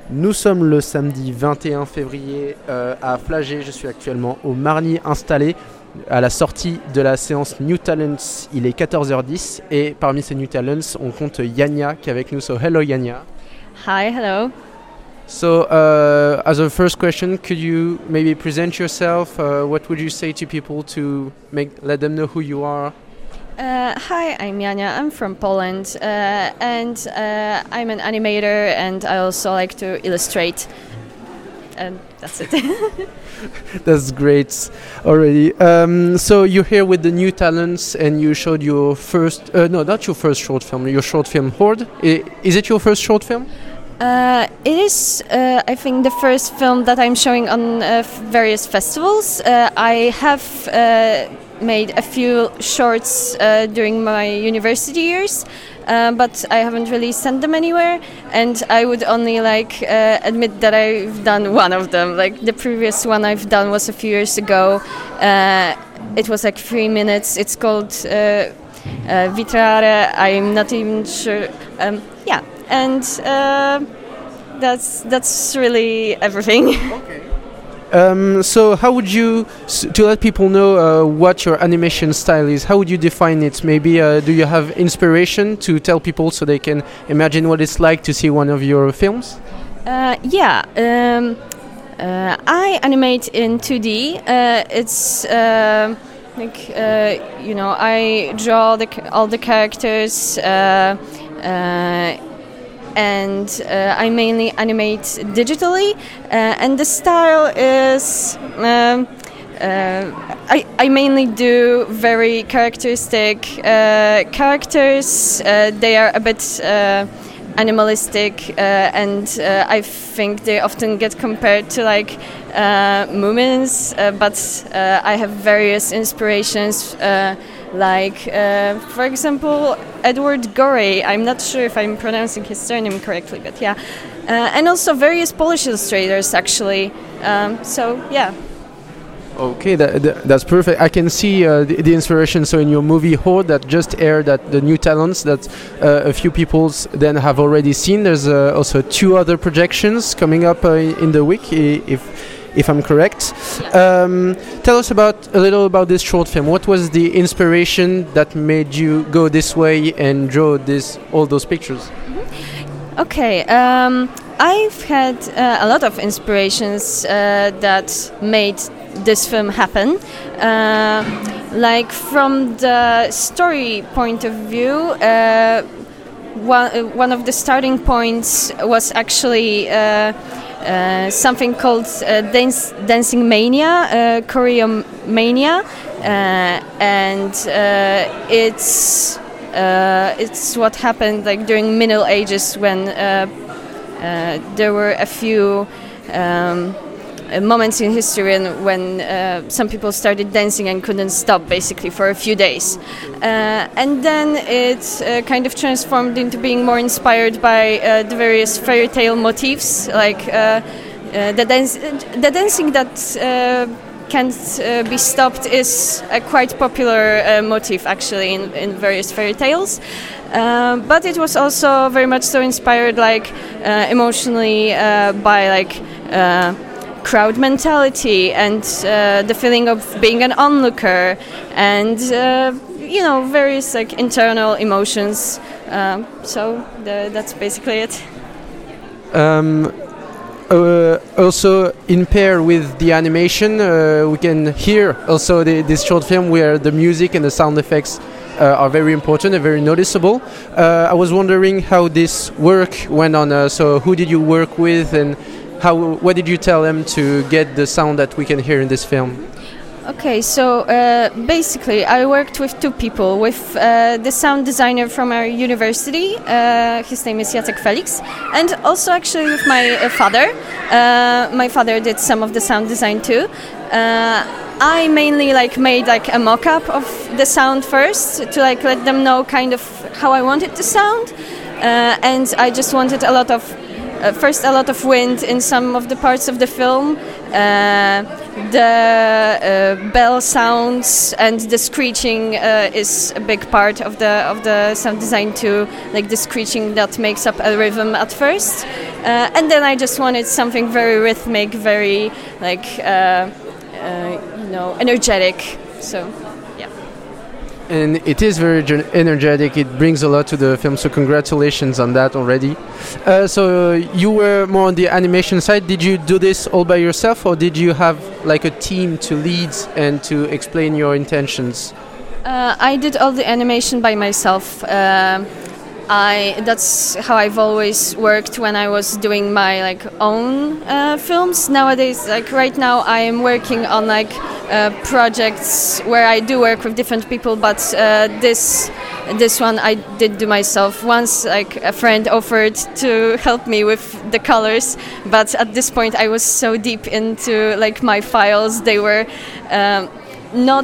Nous sommes le samedi 21 février à Flagey. Je suis actuellement au Marny installé à la sortie de la séance New Talents. Il est 14h10 et parmi ces New Talents, on compte Yanya qui est avec nous. So hello Yanya. Hi, hello. So as a first question, could you maybe present yourself? What would you say to people to let them know who you are? Hi, I'm Yanya. I'm from Poland, and I'm an animator, and I also like to illustrate. And that's it. That's great already. So you're here with the New Talents, and you showed your first, no, not your first short film, your short film Horde. Is it your first short film? It is, I think, the first film that I'm showing on various festivals. I have made a few shorts during my university years, but I haven't really sent them anywhere, and I would only admit that I've done one of them. Like the previous one I've done was a few years ago. It was like 3 minutes. It's called Vitrare. I'm not even sure. Yeah, and that's really everything. Okay. So how would you, to let people know what your animation style is, how would you define it? Maybe do you have inspiration to tell people so they can imagine what it's like to see one of your films? Yeah, I animate in 2D. It's I draw all the characters. And I mainly animate digitally, and the style is I mainly do very characteristic characters. They are a bit animalistic, and I think they often get compared to Moomins, but I have various inspirations. For example, Edward Gorey. I'm not sure if I'm pronouncing his surname correctly, but yeah. And also various Polish illustrators, actually. So, yeah. Okay, that's perfect. I can see the inspiration. So in your movie Horde that just aired at the New Talents that a few people then have already seen, there's also 2 other projections coming up in the week, if I'm correct. Tell us a little about this short film. What was the inspiration that made you go this way and draw all those pictures? Mm-hmm. Okay, I've had a lot of inspirations that made this film happen. From the story point of view, one of the starting points was actually something called Dancing Mania, Choreomania, and it's what happened during Middle Ages when there were a few moments in history when some people started dancing and couldn't stop basically for a few days, and then it kind of transformed into being more inspired by the various fairy tale motifs, the dancing that can't be stopped is a quite popular motif actually in various fairy tales, but it was also very much so inspired emotionally by crowd mentality and the feeling of being an onlooker and various internal emotions. So that's basically it. Also in pair with the animation, we can hear also this short film where the music and the sound effects are very important and very noticeable. I was wondering how this work went on. So who did you work with, and what did you tell them to get the sound that we can hear in this film? Okay, so basically I worked with 2 people, with the sound designer from our university, his name is Jacek Felix, and also actually with my father. My father did some of the sound design too. I mainly made a mock-up of the sound first to let them know kind of how I want it to sound, and I just wanted a lot of wind in some of the parts of the film. The bell sounds and the screeching is a big part of the sound design too, the screeching that makes up a rhythm at first. And then I just wanted something very rhythmic, very like energetic. So. And it is very energetic. It brings a lot to the film. So congratulations on that already. So you were more on the animation side. Did you do this all by yourself, or did you have like a team to lead and to explain your intentions? I did all the animation by myself. That's how I've always worked when I was doing my own films. Nowadays, right now, I am working on projects where I do work with different people, but this one I did do myself. Once a friend offered to help me with the colors, but at this point I was so deep into my files. They were not.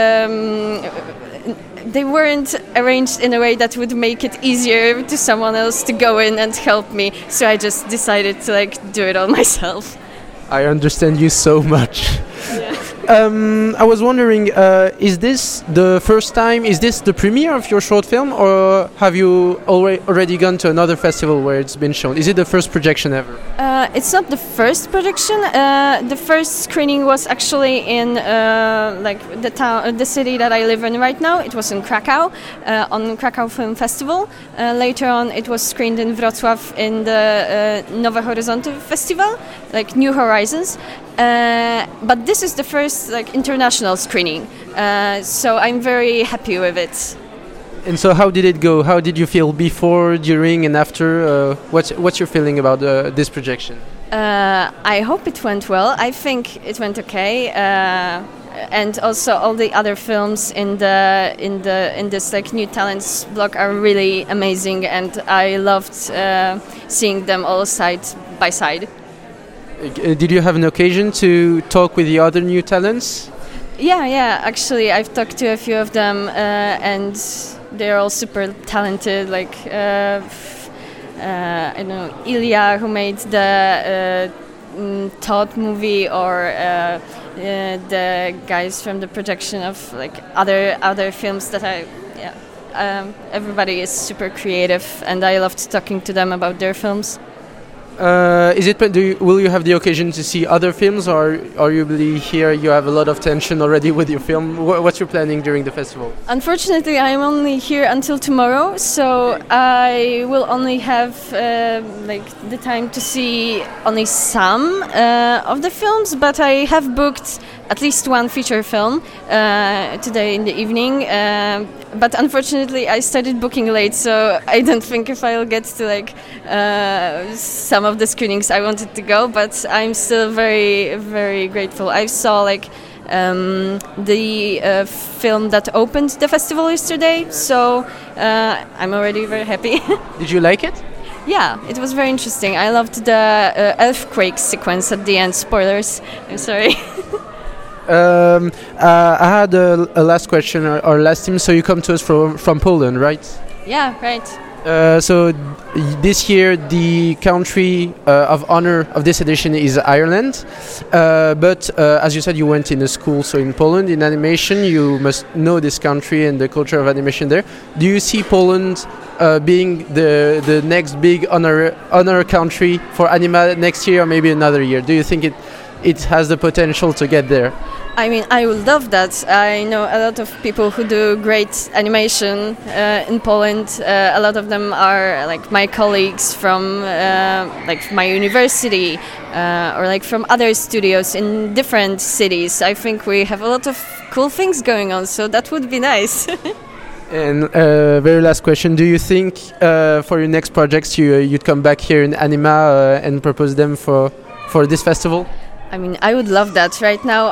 They weren't arranged in a way that would make it easier to someone else to go in and help me. So I just decided to do it all myself. I understand you so much. Yeah. I was wondering, is this the first time? Is this the premiere of your short film, or have you already gone to another festival where it's been shown? Is it the first projection ever? It's not the first projection. The first screening was actually in the city that I live in right now. It was in Krakow, on Krakow Film Festival. Later on, it was screened in Wrocław in the Nowe Horyzonty Festival, New Horizons. But this is the first international screening, so I'm very happy with it. And so, how did it go? How did you feel before, during, and after? What's your feeling about this projection? I hope it went well. I think it went okay, and also all the other films in this New Talents block are really amazing, and I loved seeing them all side by side. Did you have an occasion to talk with the other new talents? Yeah. Actually, I've talked to a few of them, and they're all super talented. I know Ilya, who made the Todd movie, or the guys from the projection of other films that everybody is super creative, and I loved talking to them about their films. Will you have the occasion to see other films, or are you really here? You have a lot of tension already with your film. What's your planning during the festival? Unfortunately, I'm only here until tomorrow, so I will only have the time to see only some of the films. But I have booked at least one feature film today in the evening. But unfortunately, I started booking late, so I don't think if I'll get to some of the screenings I wanted to go. But I'm still very, very grateful. I saw the film that opened the festival yesterday, so I'm already very happy. Did you like it? Yeah, it was very interesting. I loved the earthquake sequence at the end. Spoilers. I'm sorry. I had a last question, or last team. So you come to us from Poland, right? Yeah, right. So this year the country of honor of this edition is Ireland, but as you said, you went in a school, so in Poland in animation you must know this country and the culture of animation there. Do you see Poland being the next big honor country for anima next year, or maybe another year? Do you think it has the potential to get there? I mean, I would love that. I know a lot of people who do great animation in Poland. A lot of them are my colleagues from my university, or from other studios in different cities. I think we have a lot of cool things going on, so that would be nice. And very last question: do you think for your next projects you'd come back here in Anima and propose them for this festival? I mean, I would love that. Right now,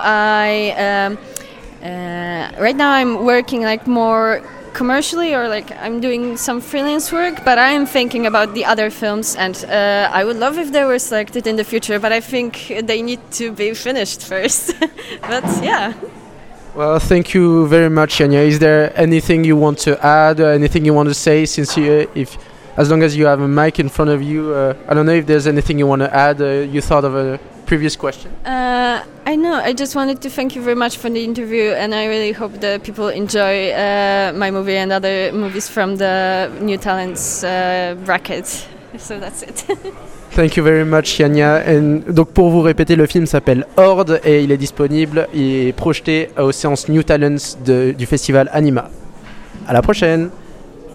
I'm working more commercially, or I'm doing some freelance work. But I am thinking about the other films, and I would love if they were selected in the future. But I think they need to be finished first. But yeah. Well, thank you very much, Jania. Is there anything you want to add, or anything you want to say? Since as long as you have a mic in front of you, I don't know if there's anything you want to add. You thought of a previous question? I know. I just wanted to thank you very much for the interview, and I really hope that people enjoy my movie and other movies from the New Talents bracket. So that's it. Thank you very much, Yania. Donc pour vous répéter, le film s'appelle Horde et il est disponible et projeté aux séances New Talents du festival Anima. À la prochaine.